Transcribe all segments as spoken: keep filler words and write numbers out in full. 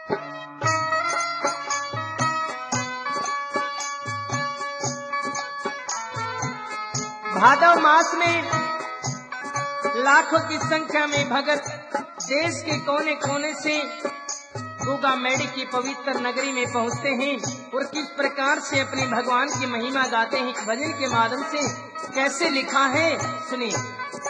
भादव मास में लाखों की संख्या में भगत देश के कोने कोने से गोगा मेड़ी की पवित्र नगरी में पहुंचते हैं और किस प्रकार से अपने भगवान की महिमा गाते हैं भजन के माध्यम से। कैसे लिखा है सुनिए।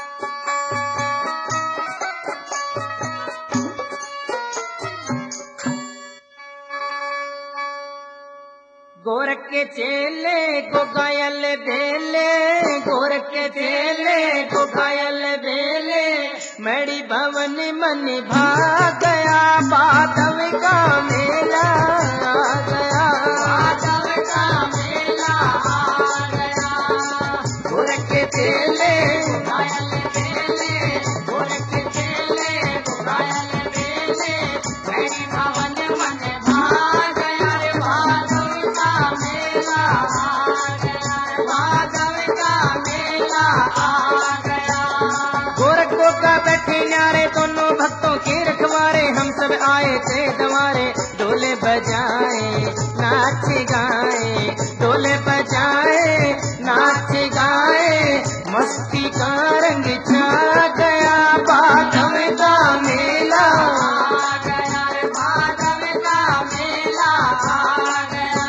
गोरख के चेले को गायल बेले, गोरख के चेले को गायल बेले, मेरी भवन मन भाग गया, बादव का मेला आ गया, बादव का मेला आ गया। गोरख के चेले को गायल बेले, गोरख के चेले को गायल बेले, मेरी भवन मन भाग गया, बादव का मेला आ गया, बादव का मेला आ गया। गोरख का बैठे न्यारे दोनों भक्तों के रखवारे, हम सब आए थे दवारे, ढोले बजाए नाच गाए, ढोले बजाए नाच गाए, मस्ती का रंग छा गया, बादव का मेला आ गया, बादव का मेला आ गया।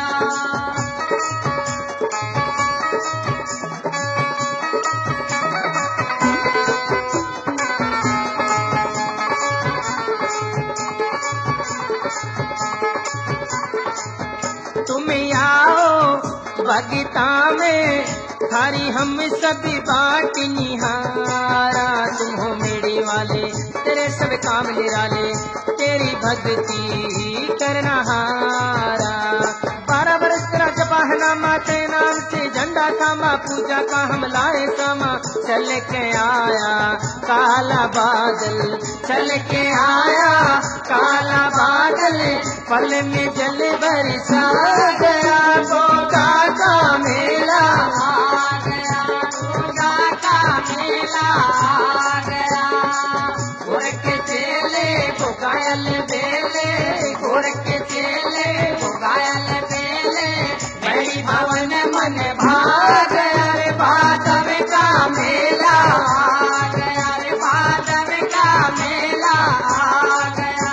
तुम आओ बगीता में थारी हम सभी बाट निहारा, तुम हो मेरे वाले तेरे सब काम निराले, तेरी भक्ति करना हारा। बारह बरस तेरा जपा है नामा, तेरे नाम से झंडा थामा, पूजा का हम लाए सामा, चल के आया काला बादल, चल के आया काला बादल, पल में जल बरसा गया, गोगा का मेला आ गया, गोगा का मेला आ गया। गोरख के चेले को गायल बेले, गोरख के चेले को गायल बेले, मेरी भवन मन भाग गया, रे बादव का मेला आ गया, रे बादव का मेला आ गया।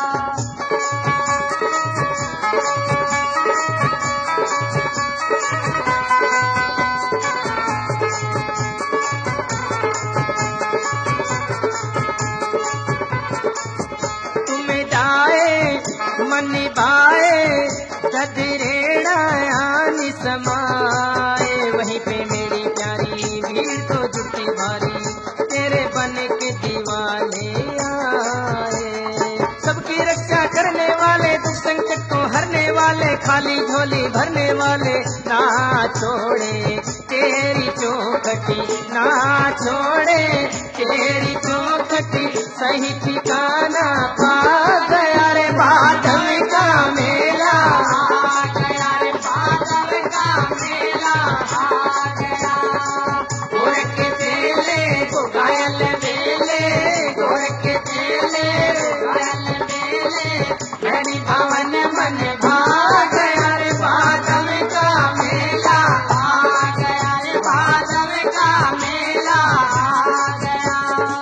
मन बाए गदरेड़ा आनी समाए, वहीं पे मेरी प्यारी भीड़ तो जुटी भारी, तेरे बन के दीवाने आए। सबकी रक्षा करने वाले, दुख संकट को हरने वाले, खाली झोली भरने वाले, ना छोड़े तेरी चौखटी, ना छोड़े तेरी चौखटी, सही ठिकाना पा गया, रे बादव का मेला आ गया, रे बादव का मेला आ गया। गोरख के चेले को गायल बेले, गोरख के चेले को गायल बेले, मेरी भवन मन भाग गया, रे बादव का मेला आ गया, रे बादव का मेला आ गया।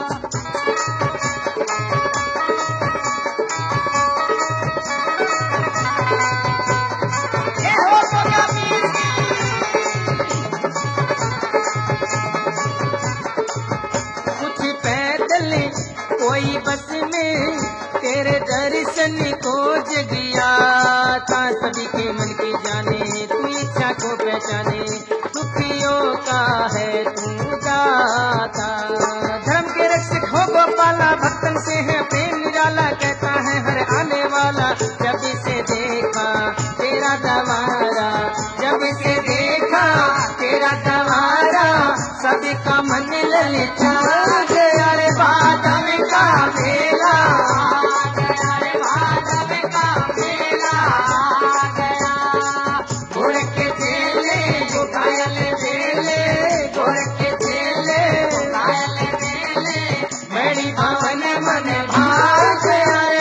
कुछ पैदल कोई बस में तेरे दर्शन को जगिया था, सभी के मन की जाने तू इच्छा को पहचाने, दुखियों का है तू दाता। धर्म के रक्षक हो गोपाला, भक्तन से है प्रेम निराला, कहता है हर आने वाला, जब से देखा तेरा दवारा, जब से देखा तेरा दवारा, सभी का मन ललचा गया, रे बादव का मेला आ गया, रे बादव का मेला आ गया। गोरख के चेले को गायल बेले, गोरख के चेले को गायल बेले, मेरी भवन मन भाग गया, रे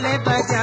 ढोल बजा